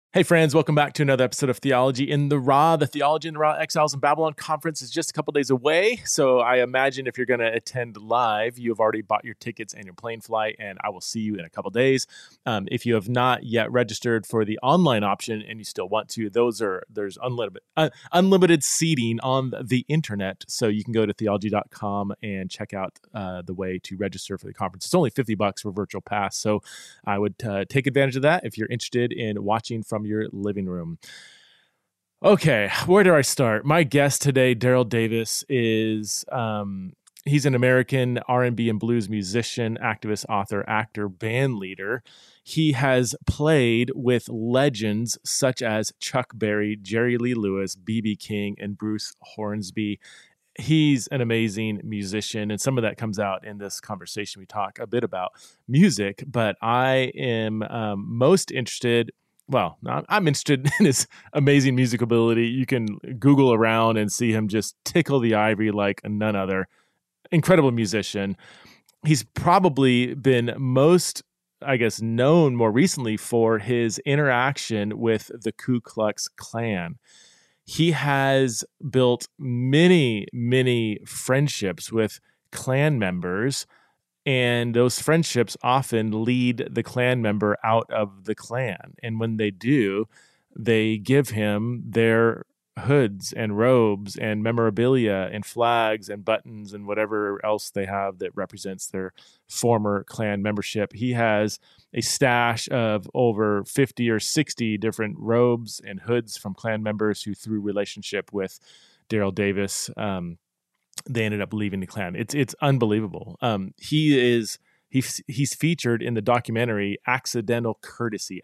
Hey friends, welcome back to another episode of Theology in the Raw. The Theology in the Raw Exiles in Babylon conference is just a couple days away, so I imagine if you're going to attend live, you have already bought your tickets and your plane flight, and I will see you in a couple days. If you have not yet registered for the online option and you still want to, there's unlimited seating on the internet, so you can go to theology.com and check out the way to register for the conference. It's only $50 for virtual pass, so I would take advantage of that if you're interested in watching from your living room. Okay, where do I start? My guest today, Daryl Davis, is he's an American R&B and blues musician, activist, author, actor, band leader. He has played with legends such as Chuck Berry, Jerry Lee Lewis, B.B. King, and Bruce Hornsby. He's an amazing musician, and some of that comes out in this conversation. We talk a bit about music, but I am most interested. Well, I'm interested in his amazing music ability. You can Google around and see him just tickle the ivory like none other. Incredible musician. He's probably been most, known more recently for his interaction with the Ku Klux Klan. He has built many, many friendships with Klan members, and those friendships often lead the Klan member out of the Klan. And when they do, they give him their hoods and robes and memorabilia and flags and buttons and whatever else they have that represents their former Klan membership. He has a stash of over 50 or 60 different robes and hoods from Klan members who, through relationship with Daryl Davis, they ended up leaving the Klan. It's unbelievable. He's featured in the documentary Accidental Courtesy.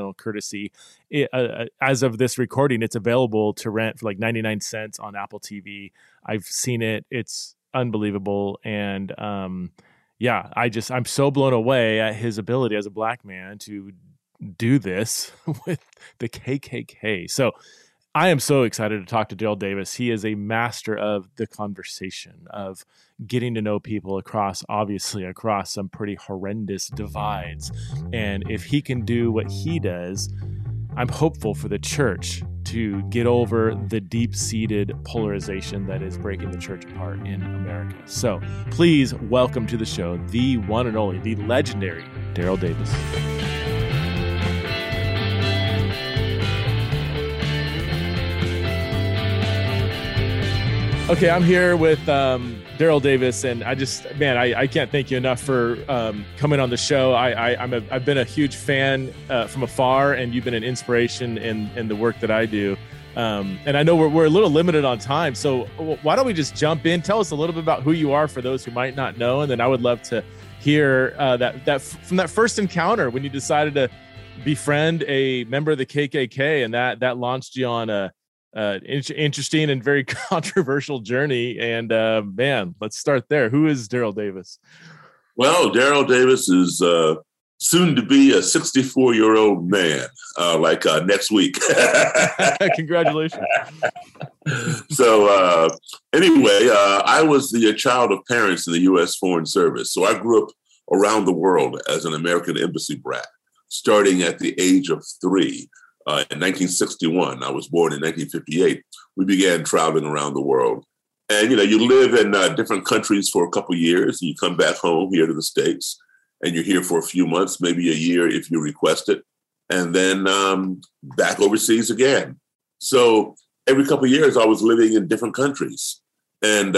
As of this recording, it's available to rent for like 99 cents on Apple TV. I've seen it. It's unbelievable. And I'm so blown away at his ability as a black man to do this with the KKK. So I am so excited to talk to Daryl Davis. He is a master of the conversation, of getting to know people across some pretty horrendous divides. And if he can do what he does, I'm hopeful for the church to get over the deep-seated polarization that is breaking the church apart in America. So please welcome to the show the one and only, the legendary Daryl Davis. Okay, I'm here with Daryl Davis, and I can't thank you enough for coming on the show. I've been a huge fan from afar, and you've been an inspiration in the work that I do. And I know we're a little limited on time, so why don't we just jump in? Tell us a little bit about who you are for those who might not know, and then I would love to hear that from that first encounter when you decided to befriend a member of the KKK, and that launched you on a interesting and very controversial journey. And let's start there. Who is Daryl Davis? Well, Daryl Davis is soon to be a 64-year-old man, next week. Congratulations. So anyway, I was the child of parents in the U.S. Foreign Service. So I grew up around the world as an American embassy brat, starting at the age of 3. In 1961, I was born in 1958, we began traveling around the world. And, you live in different countries for a couple of years, and you come back home here to the States, and you're here for a few months, maybe a year if you request it, and then back overseas again. So every couple of years, I was living in different countries. And,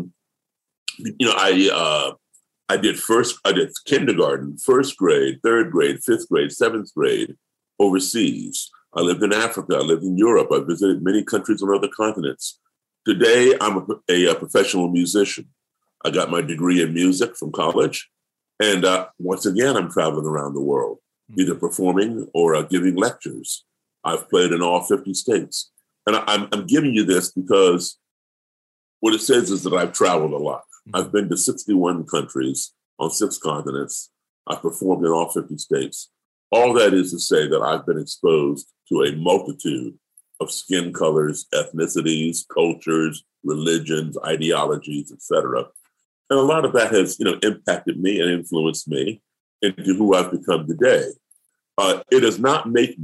I did kindergarten, first grade, third grade, fifth grade, seventh grade overseas. I lived in Africa. I lived in Europe. I visited many countries on other continents. Today, I'm a professional musician. I got my degree in music from college. And once again, I'm traveling around the world, either performing or giving lectures. I've played in all 50 states. And I'm giving you this because what it says is that I've traveled a lot. I've been to 61 countries on 6 continents. I've performed in all 50 states. All that is to say that I've been exposed to a multitude of skin colors, ethnicities, cultures, religions, ideologies, etc. And a lot of that has, impacted me and influenced me into who I've become today. It does not make me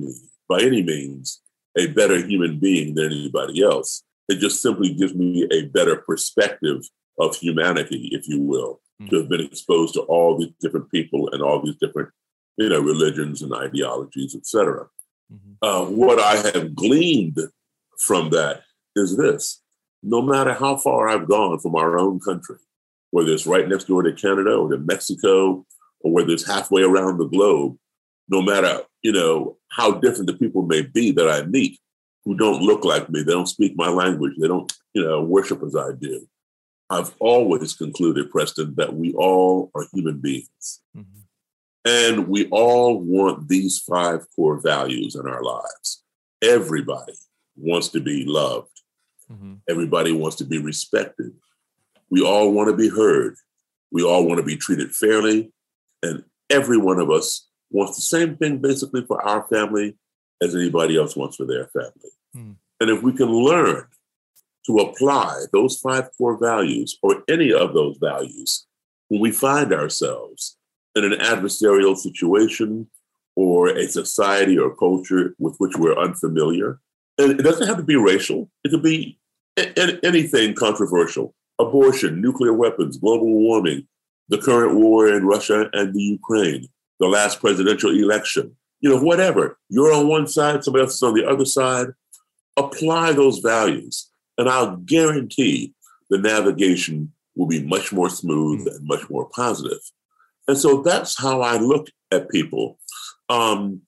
by any means a better human being than anybody else. It just simply gives me a better perspective of humanity, if you will, to have been exposed to all these different people and all these different, religions and ideologies, et cetera. What I have gleaned from that is this: no matter how far I've gone from our own country, whether it's right next door to Canada or to Mexico, or whether it's halfway around the globe, no matter, how different the people may be that I meet who don't look like me, they don't speak my language, they don't, worship as I do. I've always concluded, Preston, that we all are human beings. And we all want these 5 core values in our lives. Everybody wants to be loved. Everybody wants to be respected. We all want to be heard. We all want to be treated fairly. And every one of us wants the same thing basically for our family as anybody else wants for their family. And if we can learn to apply those 5 core values or any of those values when we find ourselves in an adversarial situation or a society or culture with which we're unfamiliar, and it doesn't have to be racial, it could be anything controversial: abortion, nuclear weapons, global warming, the current war in Russia and the Ukraine, the last presidential election, whatever. You're on one side, somebody else is on the other side. Apply those values, and I'll guarantee the navigation will be much more smooth and much more positive. And so that's how I look at people. When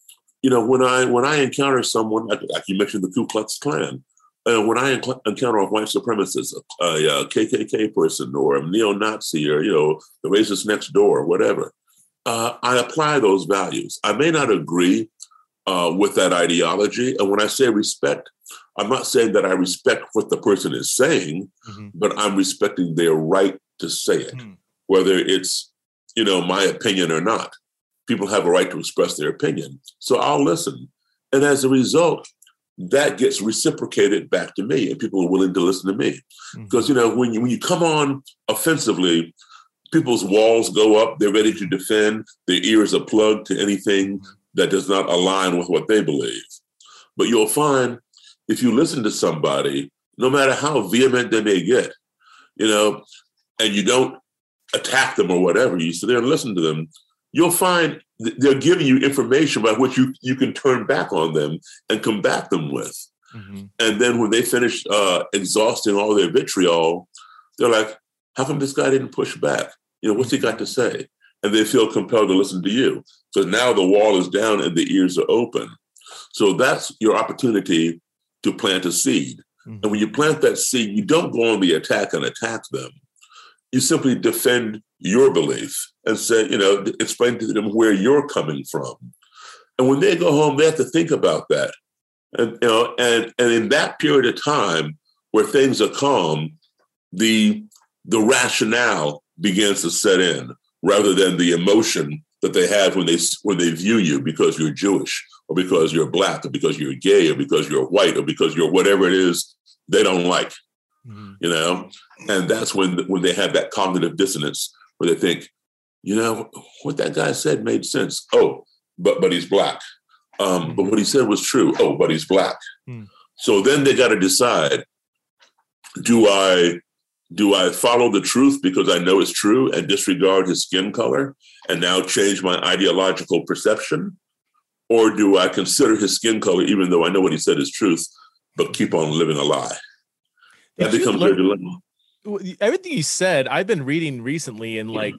I encounter someone, like you mentioned, the Ku Klux Klan, when I encounter a white supremacist, a KKK person, or a neo-Nazi, or the racist next door, or whatever, I apply those values. I may not agree with that ideology, and when I say respect, I'm not saying that I respect what the person is saying, but I'm respecting their right to say it, whether it's my opinion or not. People have a right to express their opinion, so I'll listen, and as a result, that gets reciprocated back to me, and people are willing to listen to me. Because, when you come on offensively, people's walls go up, they're ready to defend, their ears are plugged to anything that does not align with what they believe. But you'll find if you listen to somebody, no matter how vehement they may get, and you don't attack them or whatever, you sit there and listen to them, you'll find they're giving you information by which you can turn back on them and combat them with. And then when they finish exhausting all their vitriol, they're like, how come this guy didn't push back? What's he got to say? And they feel compelled to listen to you. So now the wall is down and the ears are open. So that's your opportunity to plant a seed. And when you plant that seed, you don't go on the attack and attack them. You simply defend your belief and say, explain to them where you're coming from. And when they go home, they have to think about that. And, and in that period of time where things are calm, the rationale begins to set in rather than the emotion that they have when they view you because you're Jewish or because you're Black or because you're gay or because you're white or because you're whatever it is they don't like, and that's when they have that cognitive dissonance where they think, what that guy said made sense. Oh, but he's Black. But what he said was true. Oh, but he's Black. So then they got to decide, do I follow the truth because I know it's true and disregard his skin color and now change my ideological perception? Or do I consider his skin color, even though I know what he said is truth, but keep on living a lie? That becomes their dilemma. Everything you said, I've been reading recently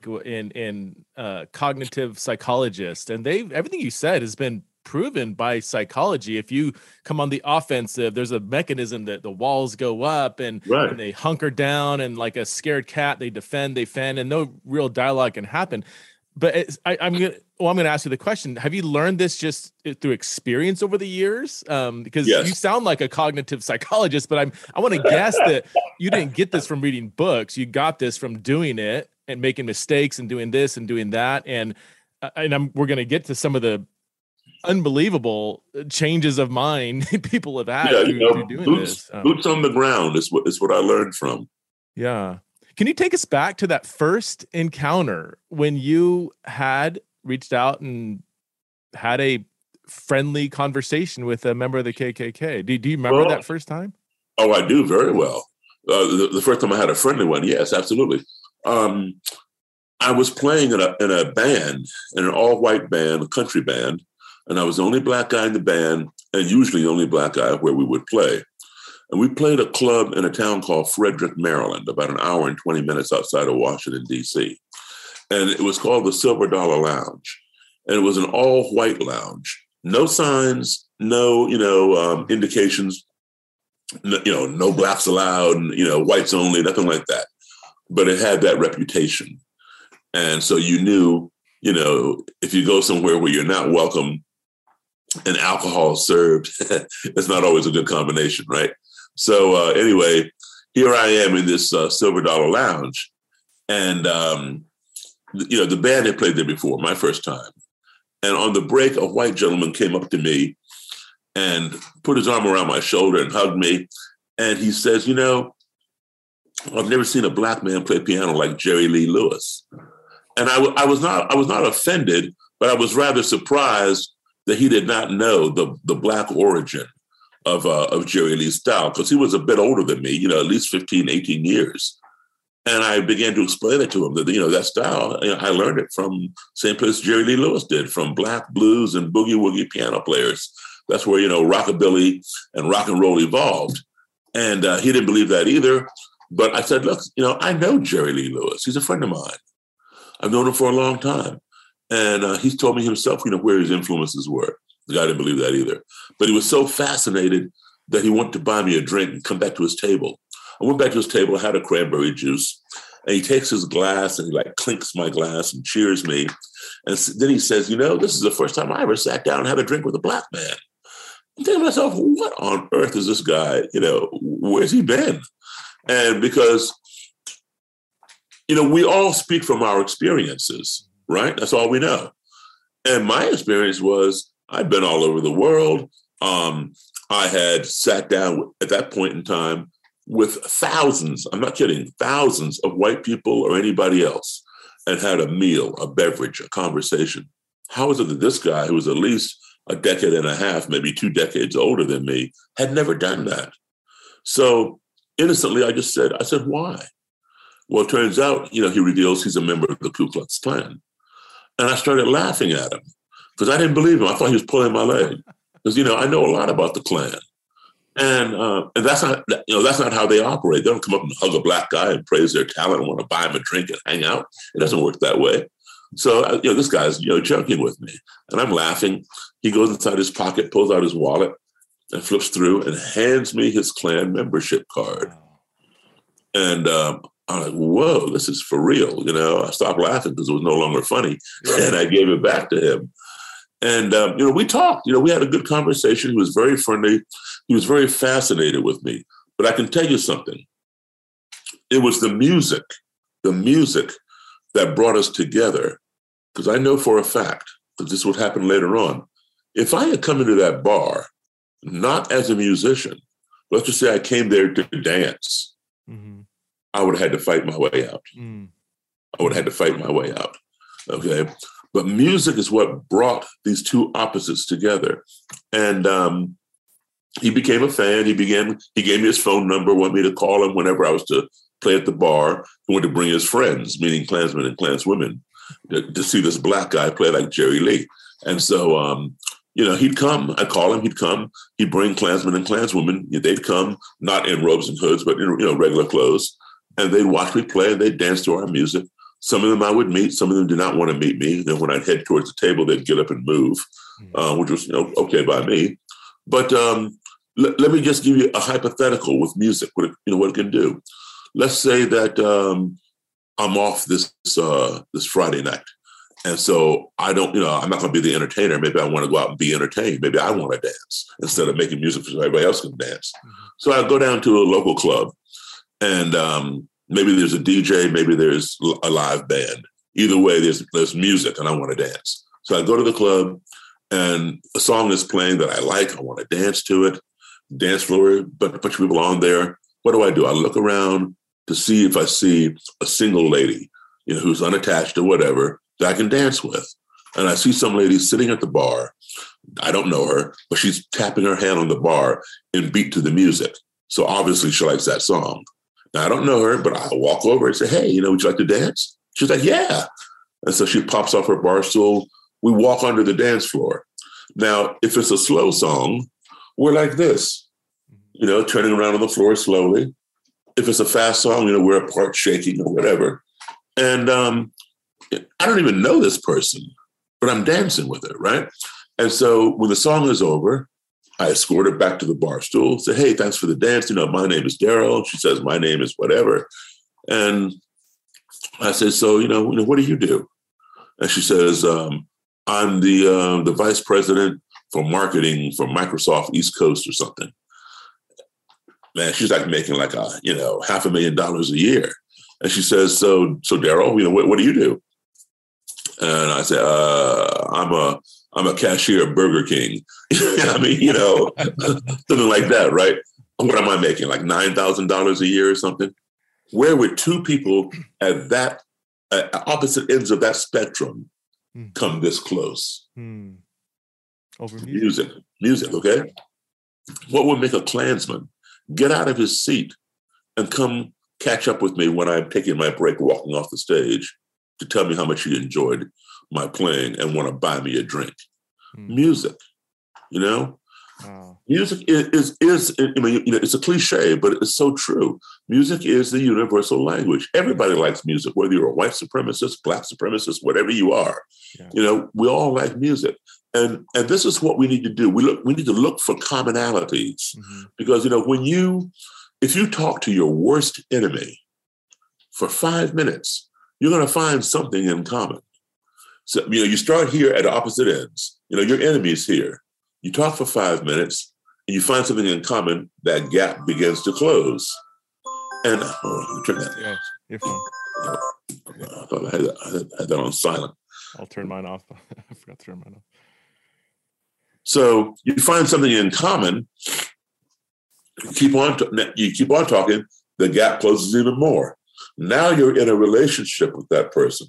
in cognitive psychologists, and everything you said has been proven by psychology. If you come on the offensive, there's a mechanism that the walls go up and they hunker down, and like a scared cat, they defend, they fend, and no real dialogue can happen. But I'm going to ask you the question: have you learned this just through experience over the years? Because you sound like a cognitive psychologist, but I want to guess that you didn't get this from reading books. You got this from doing it and making mistakes and doing this and doing that. And we're going to get to some of the unbelievable changes of mind people have had through doing this. Boots on the ground is what I learned from. Yeah. Can you take us back to that first encounter when you had reached out and had a friendly conversation with a member of the KKK. Do you remember that first time? Oh, I do very well. The first time I had a friendly one, yes, absolutely. I was playing in a band, in an all-white band, a country band, and I was the only black guy in the band, and usually the only black guy where we would play. And we played a club in a town called Frederick, Maryland, about an hour and 20 minutes outside of Washington, D.C. And it was called the Silver Dollar Lounge. And it was an all-white lounge. No signs, no, indications, no blacks allowed, and, whites only, nothing like that. But it had that reputation. And so you knew, if you go somewhere where you're not welcome and alcohol is served, it's not always a good combination, right? So anyway, here I am in this Silver Dollar Lounge. And, the band had played there before, my first time. And on the break, a white gentleman came up to me and put his arm around my shoulder and hugged me. And he says, I've never seen a black man play piano like Jerry Lee Lewis. And I was not offended, but I was rather surprised that he did not know the black origin of Jerry Lee's style, because he was a bit older than me, at least 15, 18 years. And I began to explain it to him that, that style, I learned it from the same place Jerry Lee Lewis did, from black blues and boogie woogie piano players. That's where, rockabilly and rock and roll evolved. And he didn't believe that either. But I said, look, I know Jerry Lee Lewis. He's a friend of mine. I've known him for a long time. And he's told me himself, where his influences were. The guy didn't believe that either. But he was so fascinated that he wanted to buy me a drink and come back to his table. I went back to his table, had a cranberry juice, and he takes his glass and he clinks my glass and cheers me. And then he says, this is the first time I ever sat down and had a drink with a black man. I'm thinking to myself, what on earth is this guy? Where's he been? And because, we all speak from our experiences, right? That's all we know. And my experience was I'd been all over the world. I had sat down at that point in time with thousands, I'm not kidding, thousands of white people or anybody else, and had a meal, a beverage, a conversation. How is it that this guy, who was at least a decade and a half, maybe 2 decades older than me, had never done that? So innocently, I said, why? Well, it turns out, he reveals he's a member of the Ku Klux Klan. And I started laughing at him because I didn't believe him. I thought he was pulling my leg because, I know a lot about the Klan. And that's not how they operate. They don't come up and hug a black guy and praise their talent and want to buy him a drink and hang out. It doesn't work that way. So, this guy's, joking with me. And I'm laughing. He goes inside his pocket, pulls out his wallet, and flips through and hands me his Klan membership card. And I'm like, whoa, this is for real. I stopped laughing because it was no longer funny. And I gave it back to him. And, we talked. We had a good conversation. He was very friendly. He was very fascinated with me. But I can tell you something. It was the music that brought us together. Because I know for a fact, because this would happen later on, if I had come into that bar, not as a musician, let's just say I came there to dance, I would have had to fight my way out. I would have had to fight my way out. Okay. But music is what brought these two opposites together. And he became a fan. He gave me his phone number, wanted me to call him whenever I was to play at the bar. He wanted to bring his friends, meaning Klansmen and Klanswomen, to see this black guy play like Jerry Lee. And so, he'd come. I'd call him. He'd come. He'd bring Klansmen and Klanswomen. They'd come, not in robes and hoods, but in regular clothes. And they'd watch me play and they'd dance to our music. Some of them I would meet. Some of them did not want to meet me. Then when I'd head towards the table, they'd get up and move, which was okay by me. But let me just give you a hypothetical with music. What it can do. Let's say that I'm off this Friday night, and so I don't. I'm not going to be the entertainer. Maybe I want to go out and be entertained. Maybe I want to dance instead of making music so everybody else can dance. So I go down to a local club, and maybe there's a DJ, maybe there's a live band. Either way, there's music and I want to dance. So I go to the club and a song is playing that I like. I want to dance to it. Dance floor, but a bunch of people on there. What do? I look around to see if I see a single lady, who's unattached or whatever that I can dance with. And I see some lady sitting at the bar I don't know her, but she's tapping her hand on the bar in beat to the music. So obviously she likes that song. Now, I don't know her, but I'll walk over and say, hey, would you like to dance? She's like, yeah. And so she pops off her bar stool. We walk onto the dance floor. Now, if it's a slow song, we're like this, turning around on the floor slowly. If it's a fast song, we're apart shaking or whatever. And I don't even know this person, but I'm dancing with her, right? And so when the song is over, I escort her back to the bar stool, say, hey, thanks for the dance. My name is Daryl. She says, my name is whatever. And I said, so, what do you do? And she says, I'm the vice president for marketing for Microsoft East Coast or something. Man, she's like making like $500,000 a year. And she says, so Daryl, what do you do? And I said, I'm a cashier at Burger King. Something like that, right? What am I making? Like $9,000 a year or something? Where would two people at that opposite ends of that spectrum come this close? Over music, okay? What would make a Klansman get out of his seat and come catch up with me when I'm taking my break, walking off the stage, to tell me how much he enjoyed my playing and want to buy me a drink? Music, Wow. Music is it's a cliche, but it's so true. Music is the universal language. Everybody likes music, whether you're a white supremacist, black supremacist, whatever you are. Yeah. We all like music. And this is what we need to do. We need to look for commonalities, because, if you talk to your worst enemy for 5 minutes, you're going to find something in common. So, you start here at opposite ends. Your enemy's here. You talk for 5 minutes and you find something in common, that gap begins to close. And let me turn that. Yeah, you're fine. I thought I had that on silent. I'll turn mine off. I forgot to turn mine off. So you find something in common, you keep on talking, the gap closes even more. Now you're in a relationship with that person.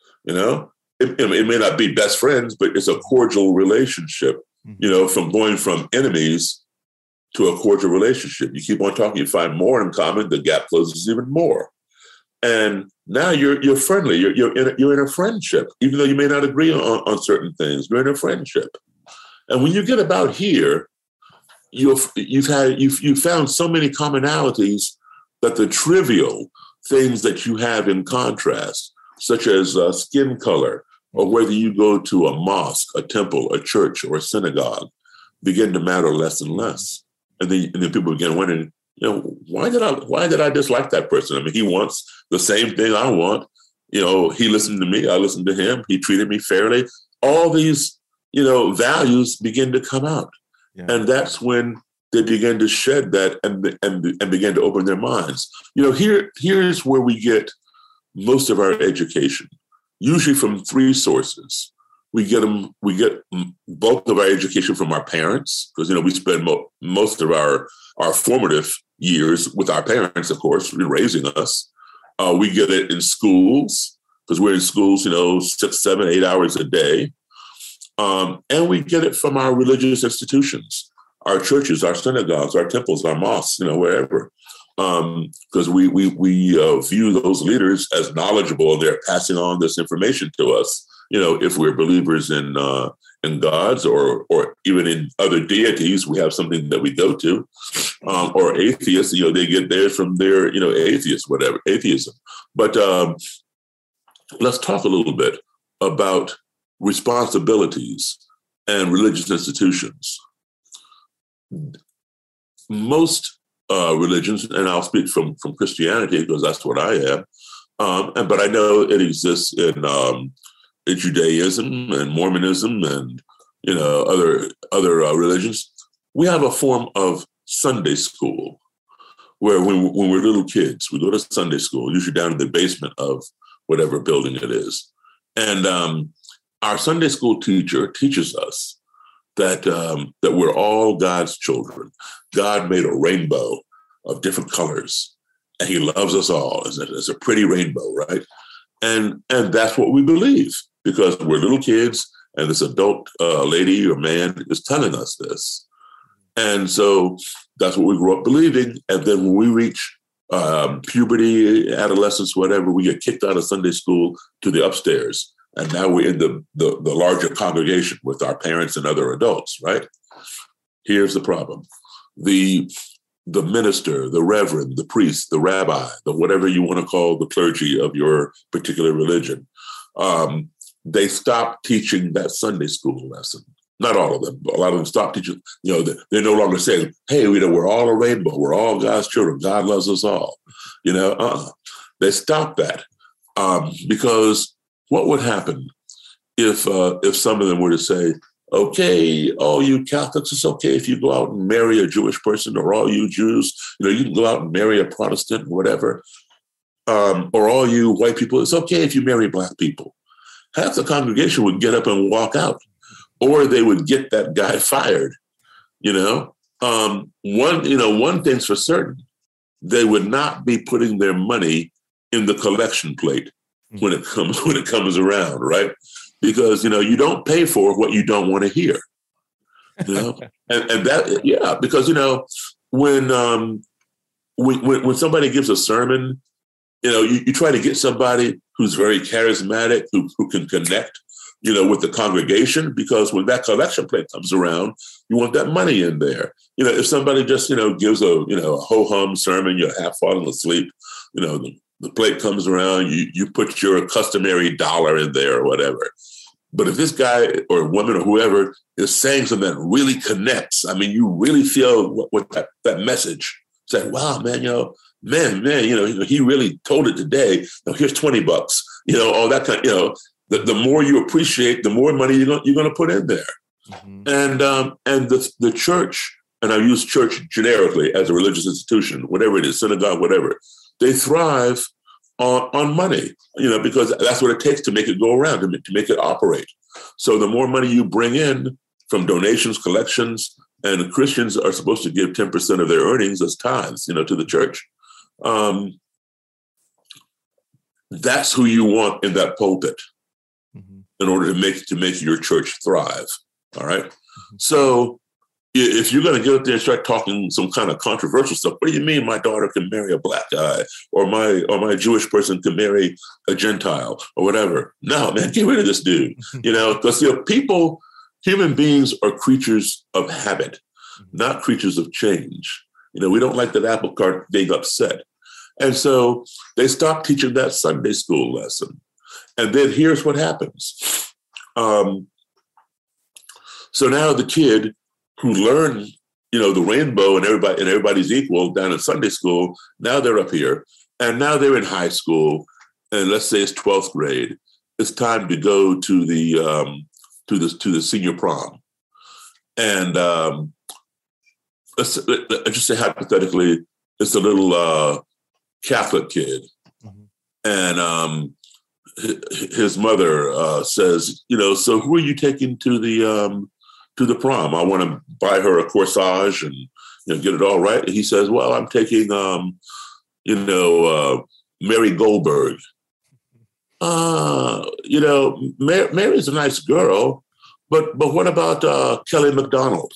It may not be best friends, but it's a cordial relationship, from going from enemies to a cordial relationship. You keep on talking, you find more in common, the gap closes even more. And now you're friendly, you're in a friendship, even though you may not agree on certain things, you're in a friendship. And when you get about here, you've found so many commonalities that the trivial things that you have in contrast, such as skin color, or whether you go to a mosque, a temple, a church, or a synagogue, begin to matter less and less. And then people begin wondering, why did I dislike that person? He wants the same thing I want. He listened to me, I listened to him, he treated me fairly. All these, values begin to come out. Yeah. And that's when they begin to shed that and begin to open their minds. Here's where we get most of our education, usually from 3 sources. We get bulk of our education from our parents, because, we spend most of our formative years with our parents, of course, raising us. We get it in schools, because we're in schools, 6, 7, 8 hours a day. And we get it from our religious institutions, our churches, our synagogues, our temples, our mosques, wherever. Because we view those leaders as knowledgeable. They're passing on this information to us. If we're believers in gods or even in other deities, we have something that we go to. Or atheists, they get theirs from their, atheism. But let's talk a little bit about responsibilities and religious institutions. Most religions, and I'll speak from Christianity because that's what I am, but I know it exists in Judaism and Mormonism and other religions. We have a form of Sunday school where when we're little kids, we go to Sunday school, usually down in the basement of whatever building it is, and our Sunday school teacher teaches us that we're all God's children. God made a rainbow of different colors, and He loves us all. It's a pretty rainbow, right? And that's what we believe, because we're little kids And this adult lady or man is telling us this. And so that's what we grew up believing. And then when we reach puberty, adolescence, whatever, we get kicked out of Sunday school to the upstairs. And now we're in the larger congregation with our parents and other adults, right? Here's the problem. The minister, the reverend, the priest, the rabbi, the whatever you want to call the clergy of your particular religion, they stopped teaching that Sunday school lesson. Not all of them, but a lot of them stopped teaching. They're no longer saying, hey, we're all a rainbow. We're all God's children. God loves us all. They stopped that because what would happen if some of them were to say, okay, all you Catholics, it's okay if you go out and marry a Jewish person, or all you Jews, you can go out and marry a Protestant or whatever, or all you white people, it's okay if you marry Black people. Half the congregation would get up and walk out, or they would get that guy fired. One thing's for certain, they would not be putting their money in the collection plate when it comes around, right? Because you don't pay for what you don't want to hear, and that because when somebody gives a sermon, you try to get somebody who's very charismatic, who can connect, with the congregation, because when that collection plate comes around, you want that money in there. If somebody just gives a ho hum sermon, you're half falling asleep, the plate comes around, you put your customary dollar in there or whatever. But if this guy or woman or whoever is saying something that really connects, I mean, you really feel what that message. Say, wow, man, he really told it today. Here's $20, all that kind. The more you appreciate, the more money you're going to put in there. Mm-hmm. And the church, and I use church generically as a religious institution, whatever it is, synagogue, whatever, they thrive on money, because that's what it takes to make it go around, to make it operate. So the more money you bring in from donations, collections, and Christians are supposed to give 10% of their earnings as tithes, to the church. That's who you want in that pulpit in order to make your church thrive. All right. Mm-hmm. So if you're going to get up there and start talking some kind of controversial stuff, what do you mean my daughter can marry a Black guy, or my Jewish person can marry a Gentile, or whatever? No, man, get rid of this dude. Because human beings are creatures of habit, not creatures of change. We don't like that apple cart being upset. And so they stopped teaching that Sunday school lesson. And then here's what happens. So now the kid who learned, the rainbow and everybody's equal down in Sunday school, now they're up here, and now they're in high school, and let's say it's 12th grade. It's time to go to the senior prom, and let's just say hypothetically, it's a little Catholic kid, and his mother says, so who are you taking to the prom? I want to buy her a corsage and get it all right. And he says, well, I'm taking Mary Goldberg. Mary's a nice girl, but what about Kelly McDonald?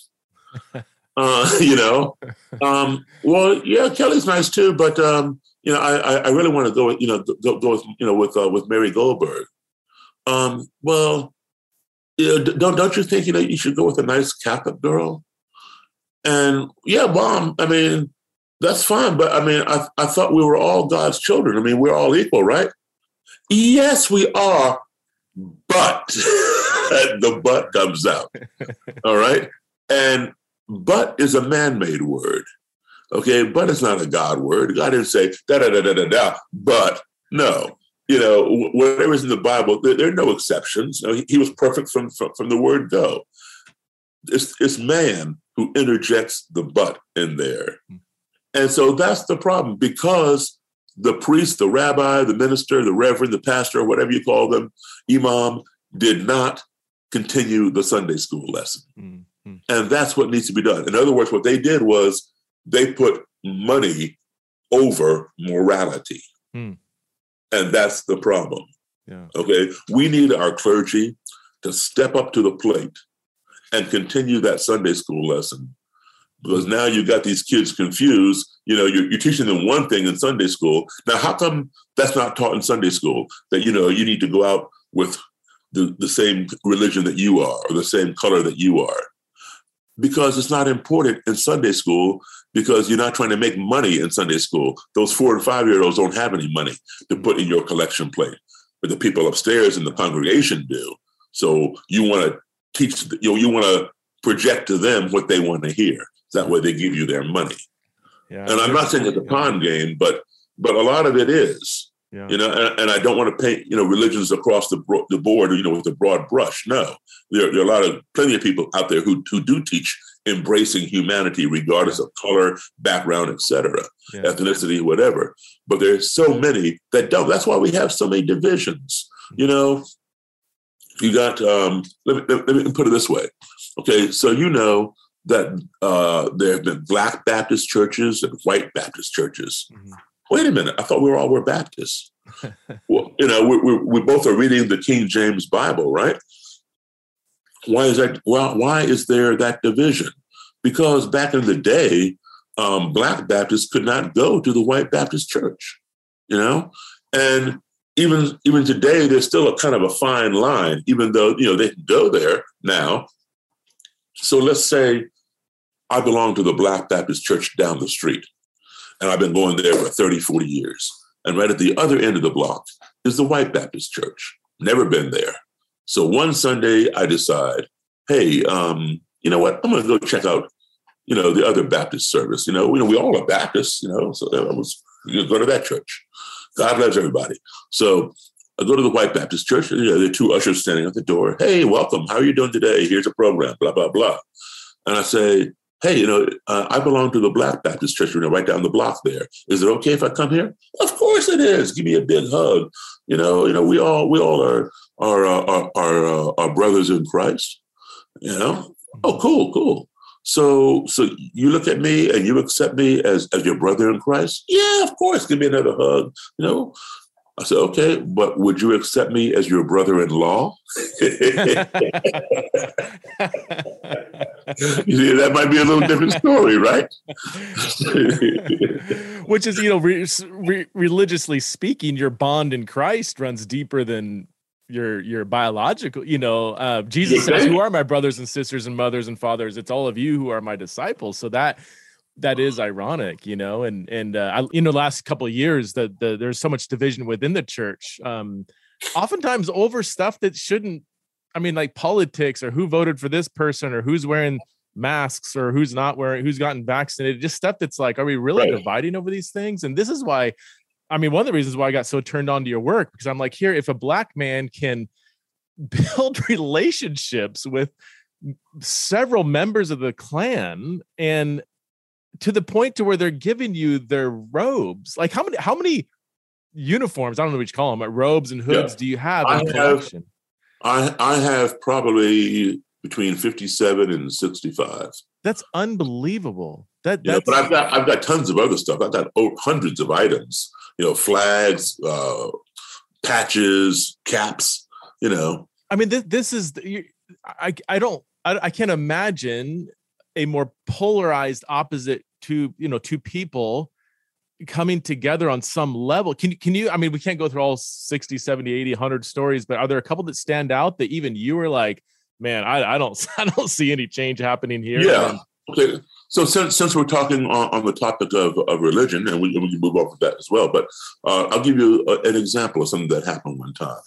Well, yeah, Kelly's nice too, but I really want to go with Mary Goldberg. Well, don't you think you should go with a nice Catholic girl? And yeah, Mom, I mean, that's fine, but I mean, I thought we were all God's children. I mean, we're all equal, right? Yes, we are, but the but comes out. All right, and but is a man-made word. Okay, but it's not a God word. God didn't say da da da da da da. But no. Whatever's in the Bible, there are no exceptions. He was perfect from the word go. It's man who interjects the but in there. And so that's the problem, because the priest, the rabbi, the minister, the reverend, the pastor, whatever you call them, imam, did not continue the Sunday school lesson. Mm-hmm. And that's what needs to be done. In other words, what they did was they put money over morality. Mm. And that's the problem. Yeah. Okay. We need our clergy to step up to the plate and continue that Sunday school lesson. Because now you got these kids confused. You're teaching them one thing in Sunday school. Now, how come that's not taught in Sunday school? That, you need to go out with the same religion that you are or the same color that you are. Because it's not important in Sunday school, because you're not trying to make money in Sunday school. Those 4 and 5-year-olds don't have any money to put in your collection plate, but the people upstairs in the congregation do. So you want to teach, you want to project to them what they want to hear. That way they give you their money. Yeah, and I'm not saying it's a con game, but a lot of it is. Yeah. And I don't want to paint, religions across the board, with a broad brush. No, there are plenty of people out there who do teach embracing humanity, regardless of color, background, etc., ethnicity, whatever. But there's so many that don't. That's why we have so many divisions. You got, let me put it this way. Okay, so that there have been Black Baptist churches and white Baptist churches. Mm-hmm. Wait a minute, I thought we were Baptists. Well, we both are reading the King James Bible, right? Why is that? Well, why is there that division? Because back in the day, Black Baptists could not go to the white Baptist church, and even today, there's still a kind of a fine line, even though, they can go there now. So let's say I belong to the Black Baptist church down the street, and I've been going there for 30, 40 years. And right at the other end of the block is the white Baptist church. Never been there. So one Sunday I decide, hey, you know what? I'm going to go check out, the other Baptist service. We all are Baptists, so I was going to go to that church. God loves everybody. So I go to the white Baptist church. There are 2 ushers standing at the door. Hey, welcome. How are you doing today? Here's a program, blah, blah, blah. And I say, hey, I belong to the Black Baptist church, right down the block there. Is it okay if I come here? Of course it is. Give me a big hug. We all are brothers in Christ. Oh, cool. So you look at me and you accept me as your brother in Christ? Yeah, of course. Give me another hug. I said, okay, but would you accept me as your brother-in-law? That might be a little different story, right? Which is, religiously speaking, your bond in Christ runs deeper than your biological, Jesus says, who are my brothers and sisters and mothers and fathers? It's all of you who are my disciples. So that is ironic, and the last couple of years that there's so much division within the church, oftentimes over stuff that shouldn't, like politics or who voted for this person or who's wearing masks or who's not wearing, who's gotten vaccinated, just stuff that's like, are we really dividing over these things? And this is why, one of the reasons why I got so turned on to your work, because I'm like, here, if a Black man can build relationships with several members of the Klan and to the point to where they're giving you their robes. Like how many uniforms, I don't know what you call them, but robes and hoods do you have in collection? I have probably between 57 and 65. That's unbelievable. That's but I've got tons of other stuff. I've got hundreds of items, flags, patches, caps, this is, I can't imagine a more polarized opposite to two people coming together on some level. Can you, we can't go through all 60, 70, 80, 100 stories, but are there a couple that stand out that even you were like, man, I don't see any change happening here? Yeah. Okay. So since we're talking on the topic of religion, and we can move off of that as well, but I'll give you an example of something that happened one time.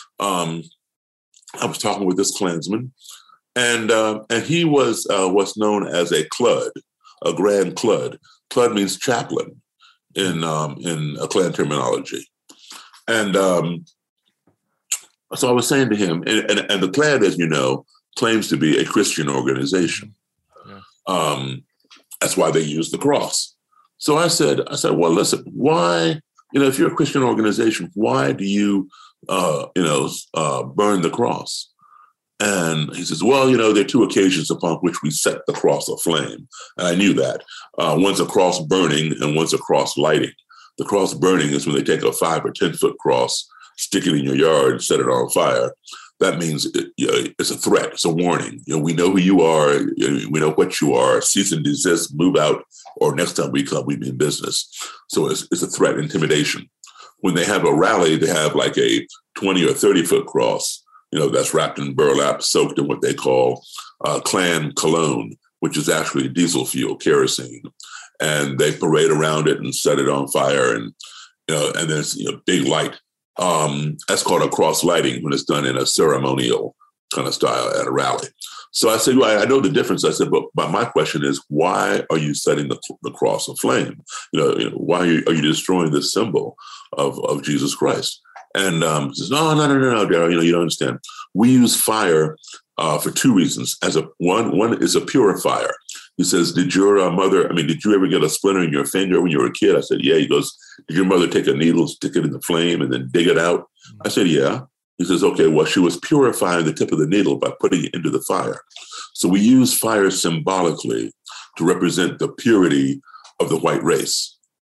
I was talking with this Klansman, and he was what's known as a Clud, a Grand Clud. Clud means chaplain in a Klan terminology. And so I was saying to him, and the Klan, as you know, claims to be a Christian organization. Yeah. That's why they use the cross. So I said, well, listen, why, if you're a Christian organization, why do you, burn the cross? And he says, well, there are two occasions upon which we set the cross aflame. And I knew that. One's a cross burning and one's a cross lighting. The cross burning is when they take a 5 or 10 foot cross, stick it in your yard and set it on fire. that means it's a threat. It's a warning. We know who you are. We know what you are. Cease and desist, move out, or next time we come, we mean business. So it's a threat, intimidation. When they have a rally, they have like a 20 or 30-foot cross, that's wrapped in burlap, soaked in what they call Klan cologne, which is actually diesel fuel, kerosene. And they parade around it and set it on fire. And there's big light. That's called a cross lighting when it's done in a ceremonial kind of style at a rally. So I said, well, I know the difference. I said, but my question is, why are you setting the cross aflame? Why are you destroying this symbol of Jesus Christ? And he says, no, Daryl, you don't understand. We use fire for two reasons. One is a purifier. He says, did you ever get a splinter in your finger when you were a kid? I said, yeah. He goes, did your mother take a needle, stick it in the flame, and then dig it out? I said, yeah. He says, okay, well, she was purifying the tip of the needle by putting it into the fire. So we use fire symbolically to represent the purity of the white race.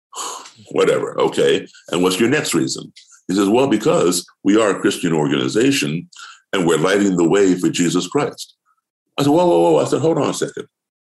Whatever, okay. And what's your next reason? He says, well, because we are a Christian organization and we're lighting the way for Jesus Christ. I said, whoa. I said, hold on a second.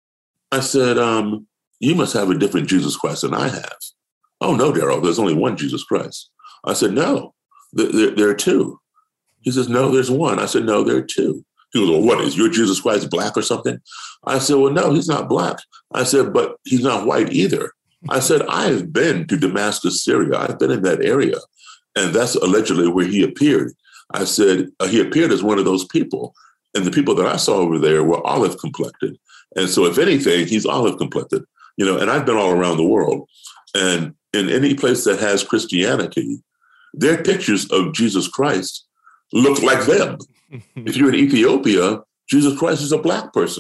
I said, you must have a different Jesus Christ than I have. Oh, no, Daryl, there's only one Jesus Christ. I said, no, there are two. He says, no, there's one. I said, no, there are two. He goes, well, what, is your Jesus Christ black or something? I said, well, no, he's not black. I said, but he's not white either. I said, I've been to Damascus, Syria. I've been in that area. And that's allegedly where he appeared. I said, he appeared as one of those people. And the people that I saw over there were olive complected. And so if anything, he's olive complected, and I've been all around the world. And in any place that has Christianity, their pictures of Jesus Christ look like them. If you're in Ethiopia, Jesus Christ is a black person,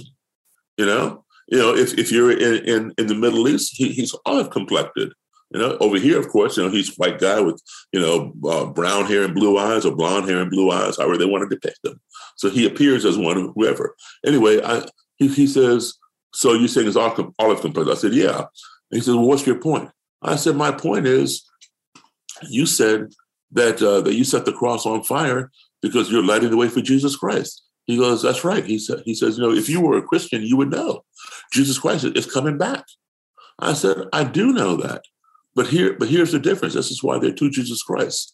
if you're in the Middle East, he's olive complected. Over here, of course, he's a white guy with, brown hair and blue eyes or blonde hair and blue eyes, however they want to depict them. So he appears as one of whoever. Anyway, he says, so you're saying it's olive complected? I said, yeah. And he says, well, what's your point? I said, my point is, you said that you set the cross on fire because you're lighting the way for Jesus Christ. He goes, that's right. He says, if you were a Christian, you would know Jesus Christ is coming back. I said, I do know that. But here's the difference. This is why there are two Jesus Christs.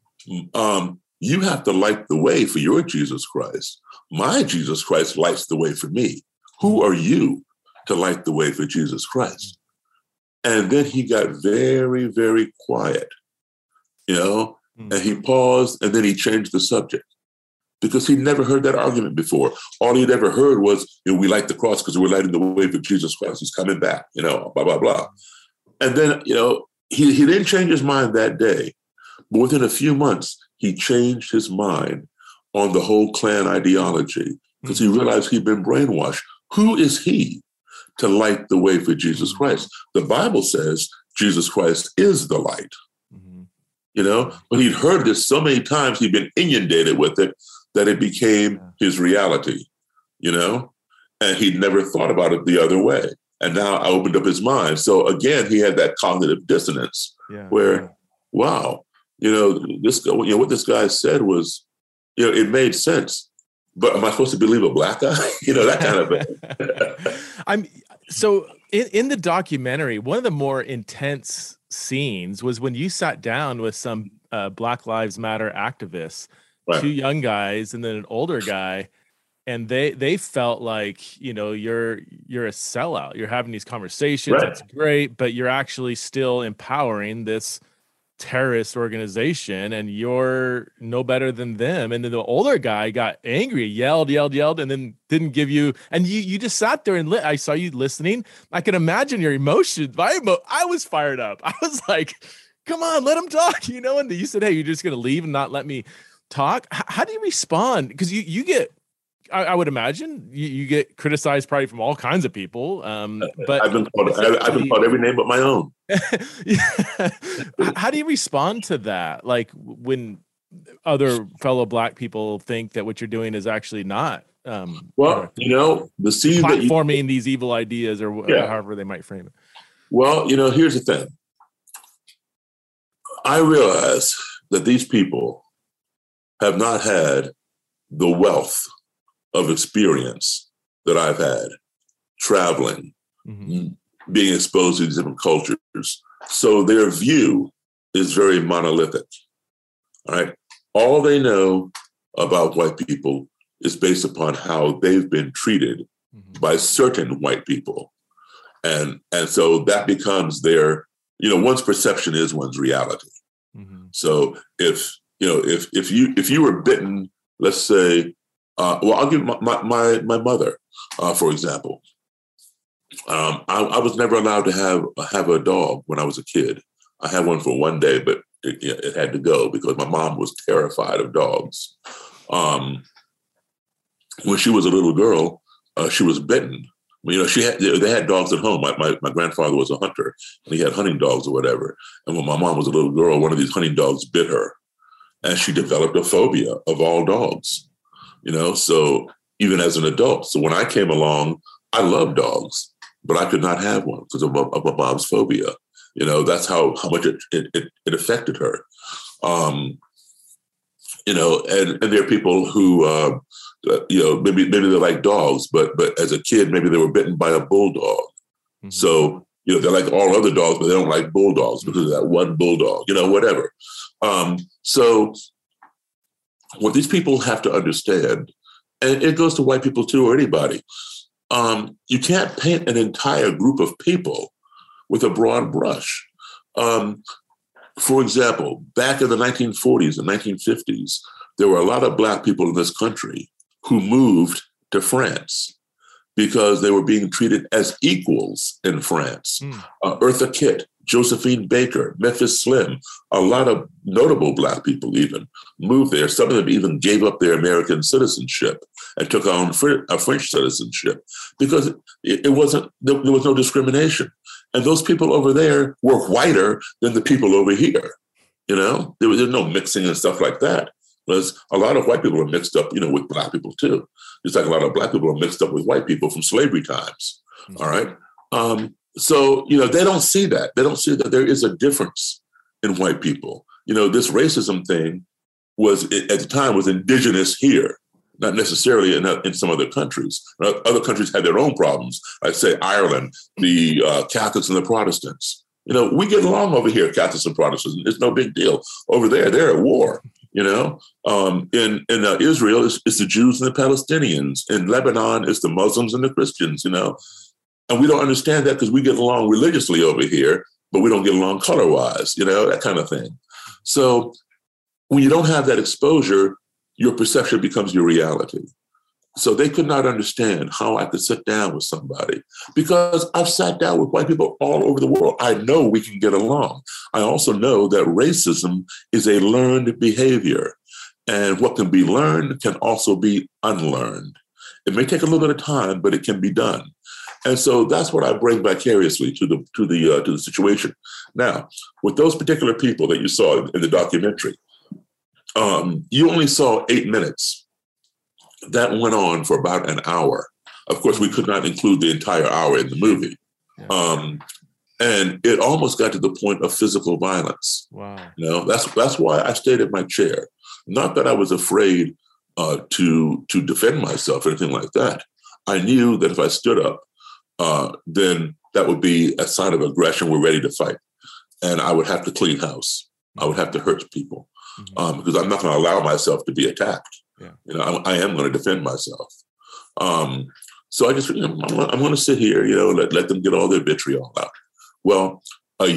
You have to light the way for your Jesus Christ. My Jesus Christ lights the way for me. Who are you to light the way for Jesus Christ? And then he got very, very quiet, and he paused, and then he changed the subject because he'd never heard that argument before. All he'd ever heard was, we light the cross because we're lighting the way for Jesus Christ. He's coming back, blah, blah, blah. And then, he didn't change his mind that day, but within a few months, he changed his mind on the whole Klan ideology because he realized he'd been brainwashed. Who is he to light the way for Jesus Christ? The Bible says Jesus Christ is the light, but he'd heard this so many times, he'd been inundated with it that it became his reality, and he'd never thought about it the other way. And now I opened up his mind. So again, he had that cognitive dissonance where, wow, this what this guy said was, it made sense. But am I supposed to believe a black guy? That kind of thing. So in the documentary, one of the more intense scenes was when you sat down with some Black Lives Matter activists, right. Two young guys and then an older guy. And they felt like, you're a sellout. You're having these conversations. Right. That's great, but you're actually still empowering this terrorist organization, and you're no better than them. And then the older guy got angry, yelled, and then didn't give you. And you just sat there and I saw you listening. I can imagine your emotions. I was fired up. I was like, "Come on, let him talk," And you said, "Hey, you're just gonna leave and not let me talk." How do you respond? Because you get. I would imagine you get criticized probably from all kinds of people. But I've been called every name but my own. How do you respond to that? Like when other fellow Black people think that what you're doing is actually not. The scene platforming these evil ideas or however they might frame it. Well, here's the thing. I realize that these people have not had the wealth of experience that I've had traveling, being exposed to these different cultures. So their view is very monolithic. All right. All they know about white people is based upon how they've been treated by certain white people. And so that becomes their, one's perception is one's reality. So if you were bitten, let's say, I'll give my mother, for example. I was never allowed to have a dog when I was a kid. I had one for one day, but it had to go because my mom was terrified of dogs. When she was a little girl, she was bitten. They had dogs at home. My grandfather was a hunter, and he had hunting dogs or whatever. And when my mom was a little girl, one of these hunting dogs bit her, and she developed a phobia of all dogs. So even as an adult. So when I came along, I loved dogs, but I could not have one because of my mom's phobia. That's how much it affected her. And there are people who, maybe they like dogs, but as a kid, maybe they were bitten by a bulldog. So, they like all other dogs, but they don't like bulldogs because of that one bulldog, whatever. So what these people have to understand, and it goes to white people too, or anybody, you can't paint an entire group of people with a broad brush. For example, back in the 1940s and 1950s, there were a lot of Black people in this country who moved to France because they were being treated as equals in France. Eartha Kitt, Josephine Baker, Memphis Slim, a lot of notable Black people even moved there. Some of them even gave up their American citizenship and took on a French citizenship because there was no discrimination. And those people over there were whiter than the people over here. There was no mixing and stuff like that. Because a lot of white people are mixed up, with Black people too. Just like a lot of Black people are mixed up with white people from slavery times. All right. So, they don't see that. They don't see that there is a difference in white people. This racism thing was, at the time, was indigenous here, not necessarily in some other countries. Other countries had their own problems, like, say, Ireland, the Catholics and the Protestants. We get along over here, Catholics and Protestants. It's no big deal. Over there, they're at war. In Israel, it's the Jews and the Palestinians. In Lebanon, it's the Muslims and the Christians, And we don't understand that because we get along religiously over here, but we don't get along color-wise, that kind of thing. So when you don't have that exposure, your perception becomes your reality. So they could not understand how I could sit down with somebody because I've sat down with white people all over the world. I know we can get along. I also know that racism is a learned behavior, and what can be learned can also be unlearned. It may take a little bit of time, but it can be done. And so that's what I bring vicariously to the situation. Now, with those particular people that you saw in the documentary, you only saw 8 minutes. That went on for about an hour. Of course, we could not include the entire hour in the movie. Yeah. And it almost got to the point of physical violence. Wow. That's why I stayed in my chair. Not that I was afraid to defend myself or anything like that. I knew that if I stood up, then that would be a sign of aggression. We're ready to fight. And I would have to clean house. I would have to hurt people because I'm not going to allow myself to be attacked. Yeah. I am going to defend myself. So I just, I'm going to sit here, let them get all their vitriol out. Well, almost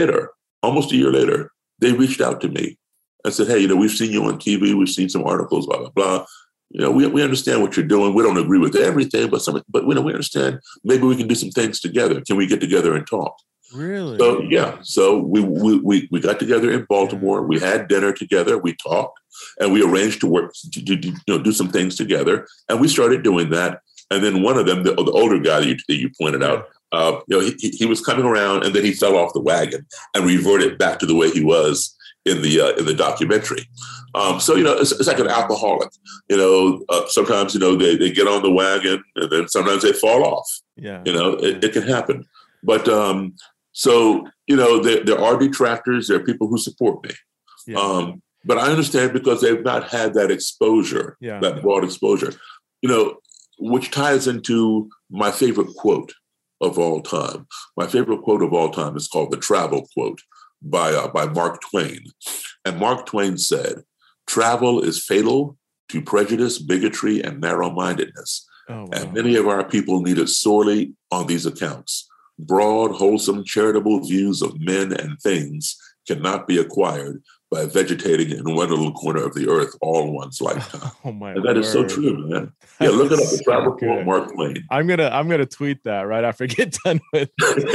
a year later, they reached out to me and said, hey, we've seen you on TV. We've seen some articles, blah, blah, blah. We understand what you're doing. We don't agree with everything, but we understand maybe we can do some things together. Can we get together and talk? Really? So, yeah. So we got together in Baltimore. We had dinner together. We talked. And we arranged to work to do some things together, and we started doing that. And then one of them, the older guy that you pointed out, he was coming around, and then he fell off the wagon and reverted back to the way he was in the documentary. So it's like an alcoholic. Sometimes they get on the wagon, and then sometimes they fall off. Yeah, it can happen. But so there are detractors. There are people who support me. Yeah. But I understand because they've not had that exposure, that broad exposure, which ties into my favorite quote of all time. My favorite quote of all time is called the Travel Quote by Mark Twain. And Mark Twain said, "Travel is fatal to prejudice, bigotry, and narrow-mindedness. Oh, wow. And many of our people need it sorely on these accounts. Broad, wholesome, charitable views of men and things cannot be acquired by vegetating in one little corner of the earth all one's lifetime." Oh my! And that is so true, man. Yeah, look it up. The Travel Quote, Mark Twain. I'm gonna tweet that right after I get done with.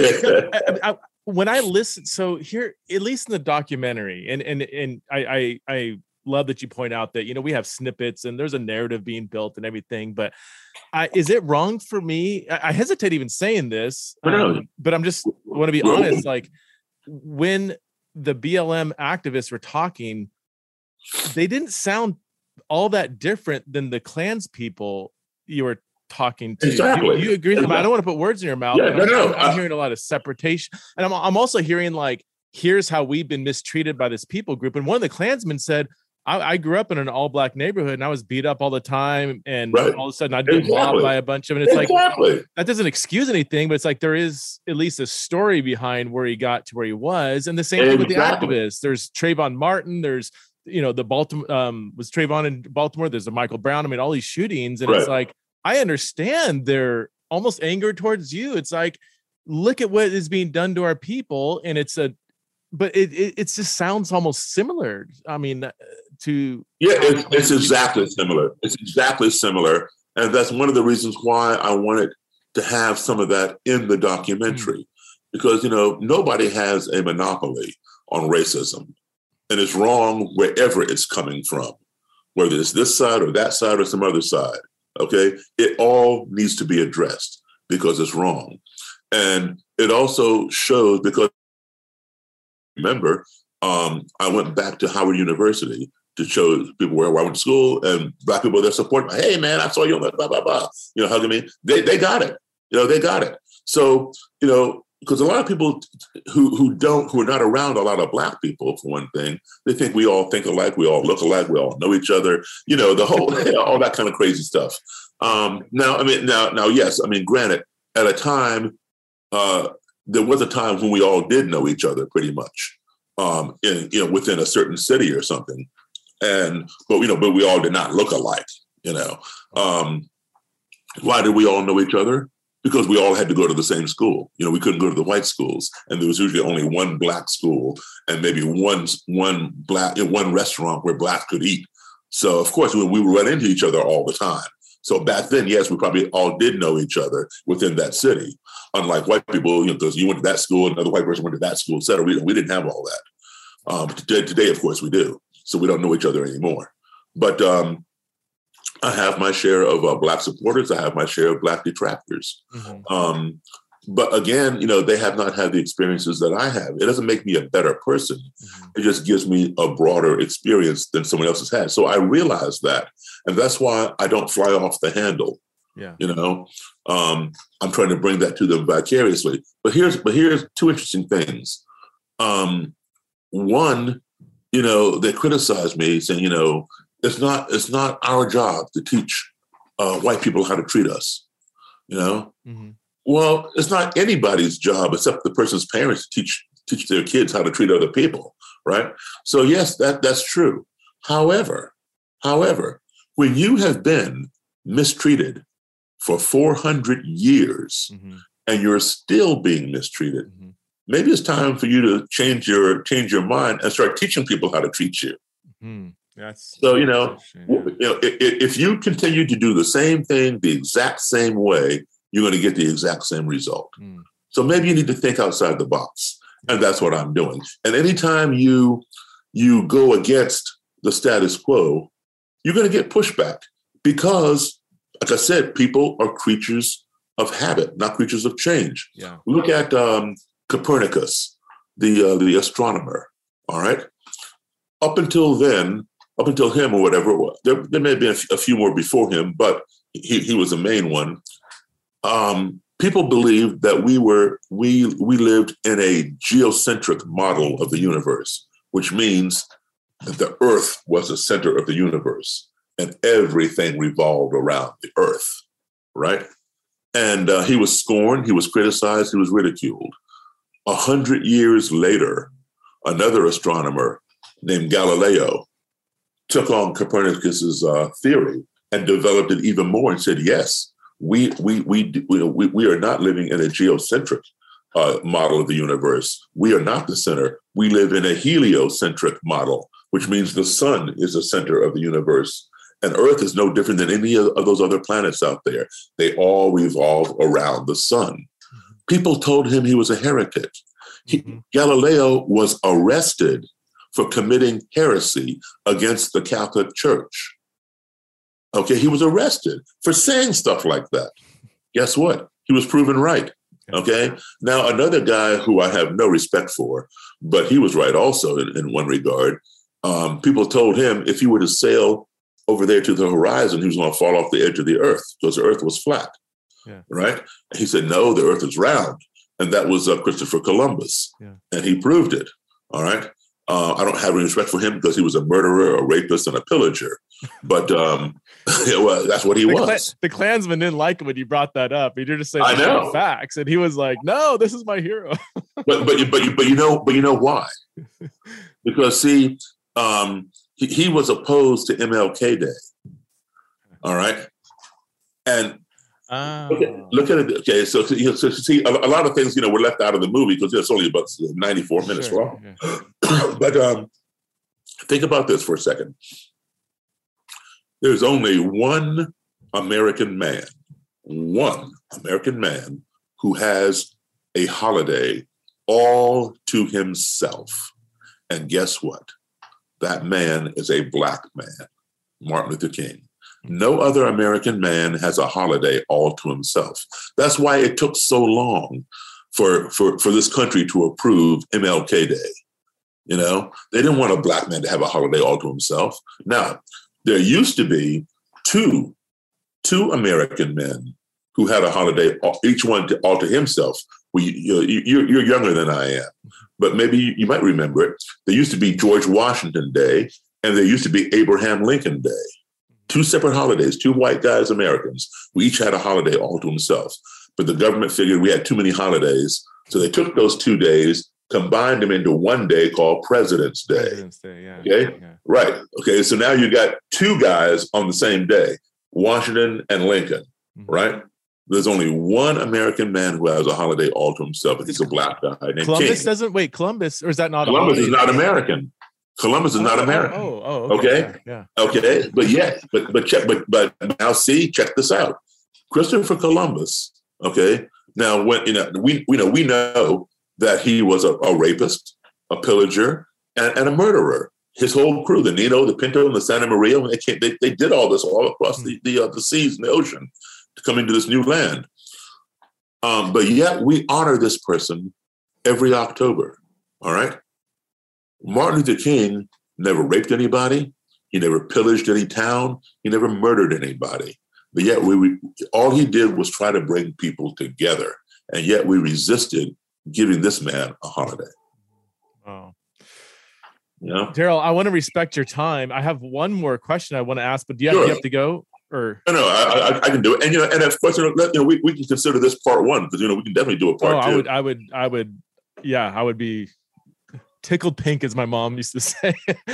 When I listen, so here, at least in the documentary, and I love that you point out that we have snippets and there's a narrative being built and everything. But is it wrong for me? I hesitate even saying this, but I'm just want to be honest. Like when the BLM activists were talking, they didn't sound all that different than the Klans people you were talking to. Exactly. Do you agree? Exactly. I don't want to put words in your mouth. Yeah, I'm hearing a lot of separation, and I'm also hearing like, here's how we've been mistreated by this people group. And one of the Klansmen said, I grew up in an all-black neighborhood and I was beat up all the time, and all of a sudden I'd get robbed by a bunch of them. And it's like, that doesn't excuse anything, but it's like there is at least a story behind where he got to where he was. And the same thing with the activists. There's Trayvon Martin. There's, the Baltimore, was Trayvon in Baltimore. There's a Michael Brown. I mean, all these shootings. And it's like, I understand they're almost anger towards you. It's like, look at what is being done to our people. And but it just sounds almost similar. I mean, it's exactly similar. It's exactly similar. And that's one of the reasons why I wanted to have some of that in the documentary, because, nobody has a monopoly on racism, and it's wrong wherever it's coming from, whether it's this side or that side or some other side. Okay. It all needs to be addressed because it's wrong. And it also shows, because remember, I went back to Howard University to show people where I went to school, and Black people that support me. Hey, man, I saw you on that, blah, blah, blah, hugging me. They got it. They got it. So, because a lot of people who are not around a lot of Black people, for one thing, they think we all think alike, we all look alike, we all know each other, the whole, all that kind of crazy stuff. Now, yes, granted, at a time, there was a time when we all did know each other pretty much, within a certain city or something. But we all did not look alike, Why did we all know each other? Because we all had to go to the same school. We couldn't go to the white schools, and there was usually only one Black school and maybe one restaurant where Blacks could eat. So of course we would run into each other all the time. So back then, yes, we probably all did know each other within that city. Unlike white people, because you went to that school, another white person went to that school, et cetera. We didn't have all that. Today, of course, we do. So we don't know each other anymore. But I have my share of Black supporters. I have my share of Black detractors. Mm-hmm. But again, they have not had the experiences that I have. It doesn't make me a better person. Mm-hmm. It just gives me a broader experience than someone else has had. So I realize that. And that's why I don't fly off the handle. Yeah. I'm trying to bring that to them vicariously. But here's two interesting things. One, they criticize me saying, it's not our job to teach white people how to treat us. Mm-hmm. Well, it's not anybody's job except the person's parents to teach their kids how to treat other people, right? So yes, that's true. However, when you have been mistreated for 400 years, mm-hmm. and you're still being mistreated, mm-hmm. maybe it's time for you to change your mind and start teaching people how to treat you. Mm-hmm. So, if you continue to do the same thing the exact same way, you're going to get the exact same result. Mm. So maybe you need to think outside the box. And that's what I'm doing. And anytime you go against the status quo, you're going to get pushback because, like I said, people are creatures of habit, not creatures of change. Yeah. Look at Copernicus, the astronomer, all right? Up until him or whatever it was, there may have been a few more before him, but he was the main one. People believed that we lived in a geocentric model of the universe, which means that the earth was the center of the universe and everything revolved around the earth, right? And he was scorned, he was criticized, he was ridiculed. 100 years later, another astronomer named Galileo took on Copernicus's theory and developed it even more and said, yes, we are not living in a geocentric model of the universe. We are not the center. We live in a heliocentric model, which means the sun is the center of the universe. And Earth is no different than any of those other planets out there. They all revolve around the sun. Mm-hmm. People told him he was a heretic. Galileo was arrested for committing heresy against the Catholic Church. Okay, he was arrested for saying stuff like that. Guess what? He was proven right. Okay, now another guy who I have no respect for, but he was right also in one regard. People told him if he were to sail over there to the horizon, he was going to fall off the edge of the earth because the earth was flat. Yeah. Right? He said, no, the earth is round. And that was Christopher Columbus. Yeah. And he proved it. All right. I don't have any respect for him because he was a murderer, a rapist, and a pillager. But well, that's what he was. The Klansmen didn't like it when you brought that up. You're just saying facts, and he was like, "No, this is my hero." but you know why? Because see, he was opposed to MLK Day. All right, and. Look at it. Okay, so see, a lot of things, were left out of the movie because it's only about 94 minutes long. Yeah. But think about this for a second. There's only one American man who has a holiday all to himself. And guess what? That man is a Black man, Martin Luther King. No other American man has a holiday all to himself. That's why it took so long for this country to approve MLK Day. They didn't want a Black man to have a holiday all to himself. Now, there used to be two American men who had a holiday, each one all to himself. Well, you're younger than I am, but maybe you might remember it. There used to be George Washington Day, and there used to be Abraham Lincoln Day. Two separate holidays, two white guys, Americans, who each had a holiday all to themselves. But the government figured we had too many holidays. So they took those 2 days, combined them into one day called President's Day. President's Day, yeah. Okay? Yeah. Right. Okay, so now you got two guys on the same day, Washington and Lincoln, right? There's only one American man who has a holiday all to himself, and he's a Black guy named Columbus King. Columbus, or is that not Columbus is not American. Columbus is not American. Okay. Yeah. Okay. But now check this out. Christopher Columbus. Okay. Now when we know that he was a rapist, a pillager, and a murderer. His whole crew, the Nino, the Pinto, and the Santa Maria, they did all this all across the seas and the ocean to come into this new land. But yet we honor this person every October. All right. Martin Luther King never raped anybody. He never pillaged any town. He never murdered anybody. But yet all he did was try to bring people together. And yet we resisted giving this man a holiday. Oh. Daryl, I want to respect your time. I have one more question I want to ask, but do you have to go? Or no, I can do it. And and of course, we can consider this part one because we can definitely do a part two. I would be tickled pink, as my mom used to say.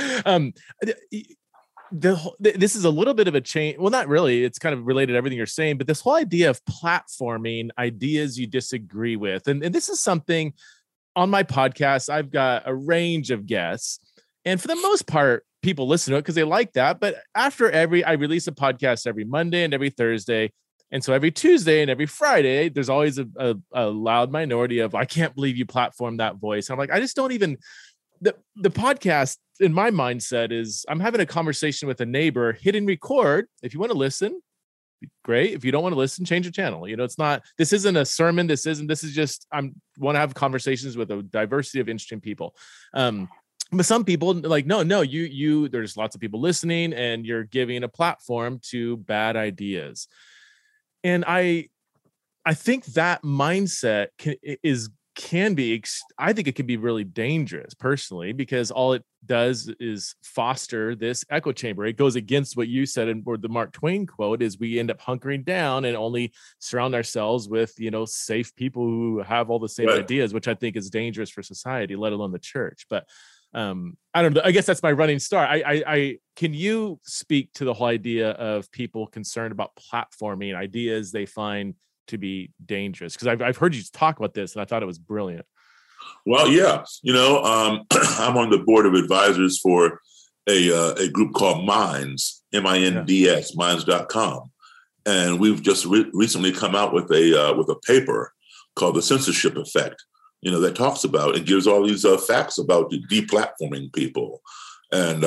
This is a little bit of a change. Well, not really. It's kind of related to everything you're saying, but this whole idea of platforming ideas you disagree with. And this is something on my podcast. I've got a range of guests. And for the most part, people listen to it because they like that. But I release a podcast every Monday and every Thursday. And so every Tuesday and every Friday, there's always a loud minority of, I can't believe you platformed that voice. I'm like, I just don't even, the podcast in my mindset is I'm having a conversation with a neighbor, hit and record. If you want to listen, great. If you don't want to listen, change the channel. This isn't a sermon. This is just, I want to have conversations with a diversity of interesting people. But some people like, no, there's lots of people listening and you're giving a platform to bad ideas. And I think that mindset is can be, I think it can be really dangerous personally, because all it does is foster this echo chamber. It goes against what you said, and or the Mark Twain quote is, we end up hunkering down and only surround ourselves with, safe people who have all the same ideas, which I think is dangerous for society, let alone the church. But I don't know. I guess that's my running start. I can you speak to the whole idea of people concerned about platforming ideas they find to be dangerous? Because I've heard you talk about this, and I thought it was brilliant. Well, yeah, I'm on the board of advisors for a group called Minds, MINDS, Minds.com, and we've just recently come out with a paper called The Censorship Effect. That talks about and gives all these facts about deplatforming people, and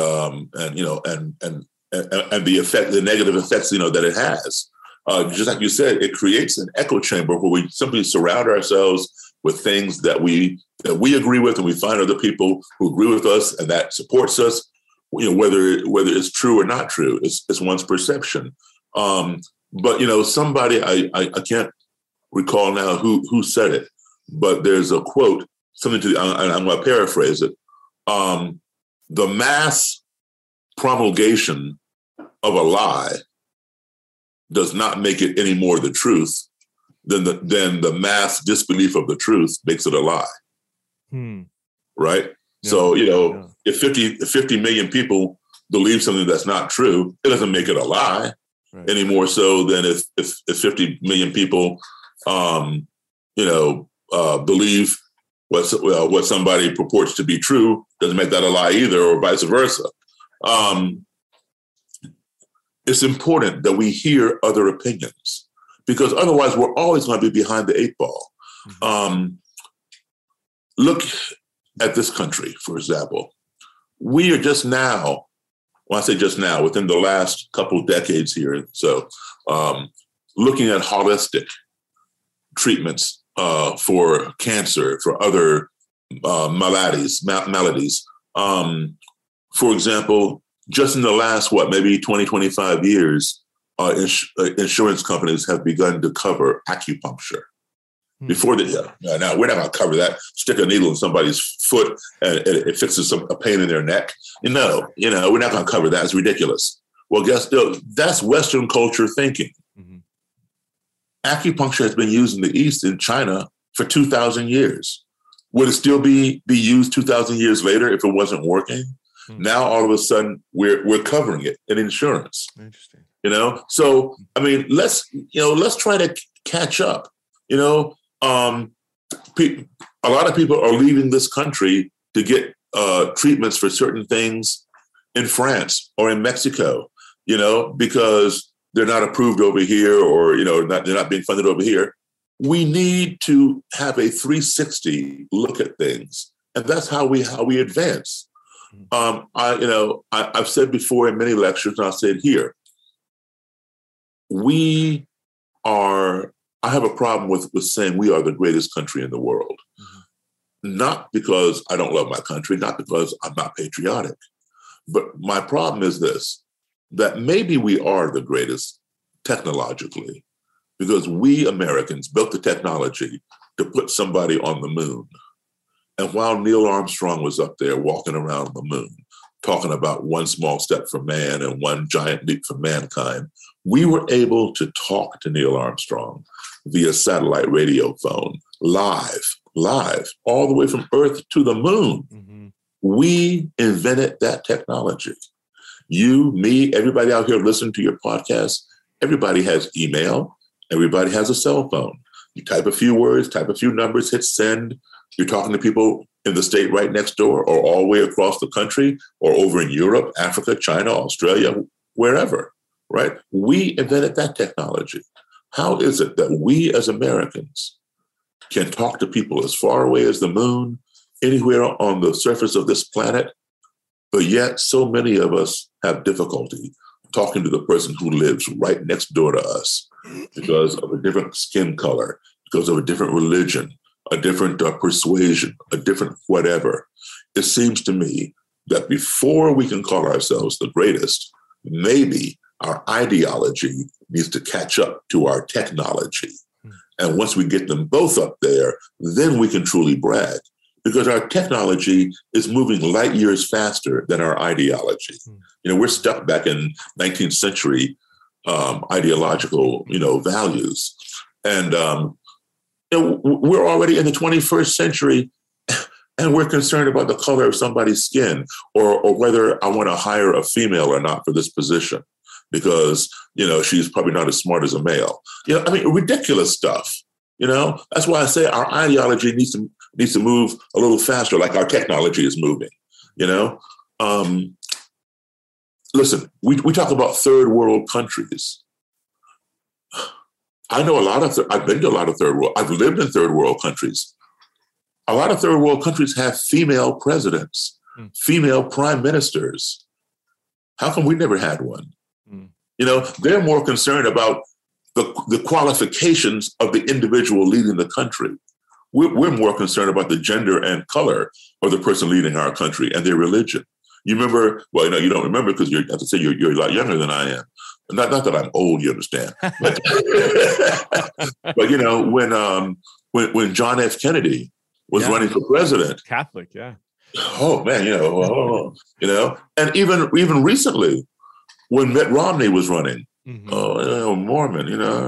the effect, the negative effects, that it has. Just like you said, it creates an echo chamber where we simply surround ourselves with things that we agree with, and we find other people who agree with us and that supports us. Whether it's true or not true, it's one's perception. But somebody I can't recall now who said it, but there's a quote, something to I'm going to paraphrase it. The mass promulgation of a lie does not make it any more the truth than the mass disbelief of the truth makes it a lie. Right? Yeah, so, if 50 million people believe something that's not true, it doesn't make it a lie any more so than if 50 million people, believe what somebody purports to be true, doesn't make that a lie either, or vice versa. It's important that we hear other opinions, because otherwise we're always going to be behind the eight ball. Look at this country, for example. We are just now, when I say just now, within the last couple of decades here, so looking at holistic treatments for cancer, for other maladies. For example, just in the last, maybe 20, 25 years, insurance companies have begun to cover acupuncture. Before now we're not going to cover that. Stick a needle in somebody's foot and it fixes a pain in their neck. No, we're not going to cover that. It's ridiculous. Well, that's Western culture thinking. Acupuncture has been used in the East, in China, for 2,000 years. Would it still be used 2,000 years later if it wasn't working? Now, all of a sudden, we're covering it in insurance. Interesting. So I mean, let's try to catch up. A lot of people are leaving this country to get treatments for certain things in France or in Mexico. Because they're not approved over here, or they're not being funded over here. We need to have a 360 look at things, and that's how we advance. I've said before in many lectures, and I'll say it here. I have a problem with saying we are the greatest country in the world. Not because I don't love my country, not because I'm not patriotic, but my problem is this, that maybe we are the greatest technologically because we Americans built the technology to put somebody on the moon. And while Neil Armstrong was up there walking around the moon, talking about one small step for man and one giant leap for mankind, we were able to talk to Neil Armstrong via satellite radio phone, live, all the way from Earth to the moon. We invented that technology. You, me, everybody out here listening to your podcast, everybody has email, everybody has a cell phone. You type a few words, type a few numbers, hit send. You're talking to people in the state right next door, or all the way across the country, or over in Europe, Africa, China, Australia, wherever, right? We invented that technology. How is it that we as Americans can talk to people as far away as the moon, anywhere on the surface of this planet, but yet so many of us have difficulty talking to the person who lives right next door to us because of a different skin color, because of a different religion, a different persuasion, a different whatever. It seems to me that before we can call ourselves the greatest, maybe our ideology needs to catch up to our technology. And once we get them both up there, then we can truly brag, because our technology is moving light years faster than our ideology. We're stuck back in 19th century ideological, values. And we're already in the 21st century, and we're concerned about the color of somebody's skin, or whether I want to hire a female or not for this position, because, she's probably not as smart as a male. Ridiculous stuff. That's why I say our ideology needs to move a little faster, like our technology is moving. Listen, we talk about third world countries. I know I've been to a lot of third world. I've lived in third world countries. A lot of third world countries have female presidents, female prime ministers. How come we never had one? They're more concerned about the qualifications of the individual leading the country. We're more concerned about the gender and color of the person leading our country and their religion. You remember? Well, you don't remember because you're a lot younger than I am. Not that I'm old, you understand. But, but when John F. Kennedy was running for president, Catholic, yeah. Oh man, and even recently, when Mitt Romney was running, Mormon,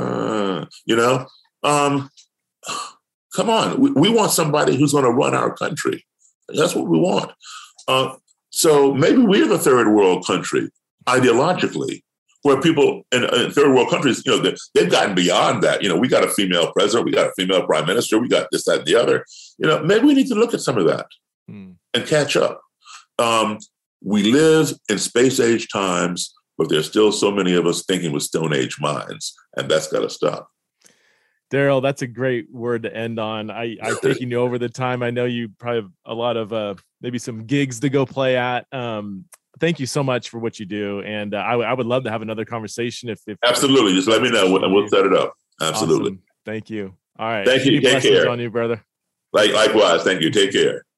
come on, we want somebody who's going to run our country. That's what we want. So maybe we're the third world country ideologically, where people in third world countries, they've gotten beyond that. We got a female president, we got a female prime minister, we got this, that, and the other. Maybe we need to look at some of that and catch up. We live in space age times, but there's still so many of us thinking with Stone Age minds, and that's got to stop. Daryl, that's a great word to end on. I've taken you over the time. I know you probably have a lot of maybe some gigs to go play at. Thank you so much for what you do. And I would love to have another conversation. If Absolutely. Just let me know and we'll set it up. Absolutely. Awesome. Thank you. All right. Thank you. Take care. On you, brother. Likewise. Thank you. Take care.